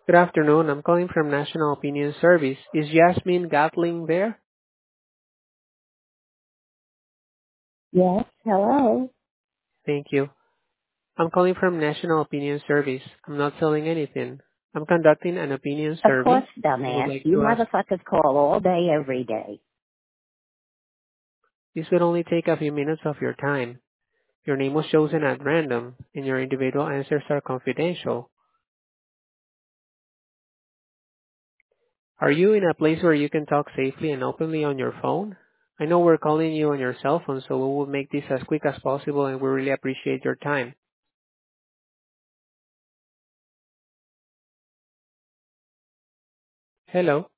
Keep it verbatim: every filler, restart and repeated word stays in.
Good afternoon. I'm calling from National Opinion Service. Is Yasmin Gatling there? Yes, hello. Thank you. I'm calling from National Opinion Service. I'm not selling anything. I'm conducting an opinion Of course, survey and would dumbass. like You to ask. motherfuckers call all day, every day. This will only take a few minutes of your time. Your name was chosen at random and your individual answers are confidential. Are you in a place where you can talk safely and openly on your phone? I know we're calling you on your cell phone, so we will make this as quick as possible and we really appreciate your time. Hello.